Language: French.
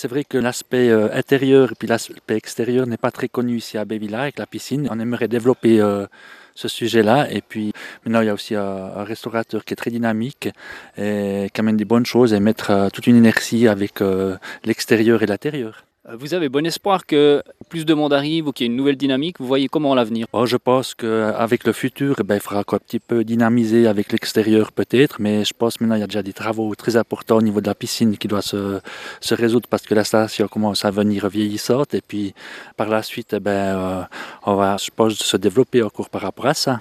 C'est vrai que l'aspect intérieur et puis l'aspect extérieur n'est pas très connu ici à Bévilla avec la piscine. On aimerait développer ce sujet-là. Et puis maintenant, il y a aussi un restaurateur qui est très dynamique et qui amène des bonnes choses et mettre toute une inertie avec l'extérieur et l'intérieur. Vous avez bon espoir que plus de monde arrive ou qu'il y ait une nouvelle dynamique. Vous voyez comment l'avenir? Bon, je pense qu'avec le futur, il faudra un petit peu dynamiser avec l'extérieur peut-être, mais je pense maintenant il y a déjà des travaux très importants au niveau de la piscine qui doivent se résoudre parce que l'installation commence à venir vieillissante et puis par la suite, on va, je pense, se développer encore par rapport à ça.